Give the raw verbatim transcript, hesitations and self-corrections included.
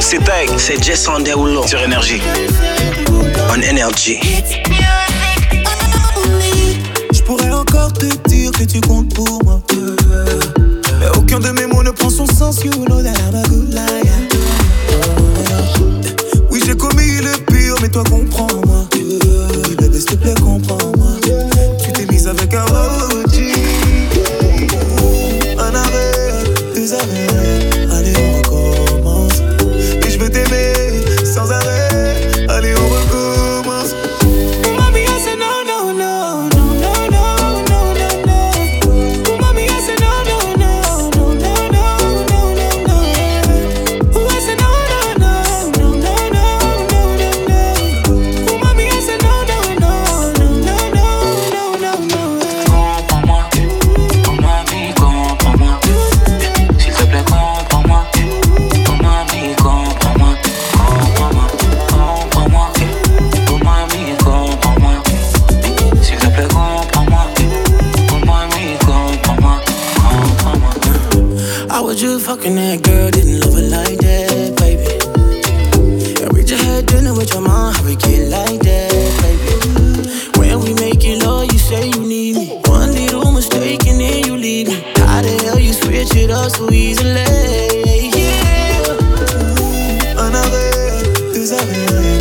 C'est Tech, c'est Jason Derulo sur Énergie. On Energy. Je pourrais encore te dire que tu comptes pour moi, mais aucun de mes mots ne prend son sens. You know that I'm a good liar. Oui, j'ai commis le pire, mais toi comprends-moi. Oui, bébé, s'il te plaît, comprends-moi. Tu t'es mise avec un O G. Un arrêt, deux arrêts. Allez, on recommence. Et je veux t'aimer sans arrêt. Allez, on recommence. Mommy, I said no, no, no, no, no, no, no, no, no. Mommy, I said no, no, no, no, no, no, no, no, no. I said no, no, no, no, no, no, no, no. Mommy, I said no, no, no, no, no, no, no, no. Comprends-moi, comprends-moi, vie, comprends-moi. S'il te plaît, comprends-moi. Comprends-moi, vie, comprends-moi. Comprends-moi, comprends-moi. Comprends-moi, vie, comprends-moi. S'il te plaît, comprends-moi. Comprends-moi, vie, comprends-moi. Comprends-moi. I was just fucking that girl, didn't love her like that, baby. And we just had dinner with your mom, how we get like that, baby. When we make it love, you say you need me. One little mistake and then you leave me. How the hell you switch it up so easily? Yeah. Un arrêt, deux arrêts.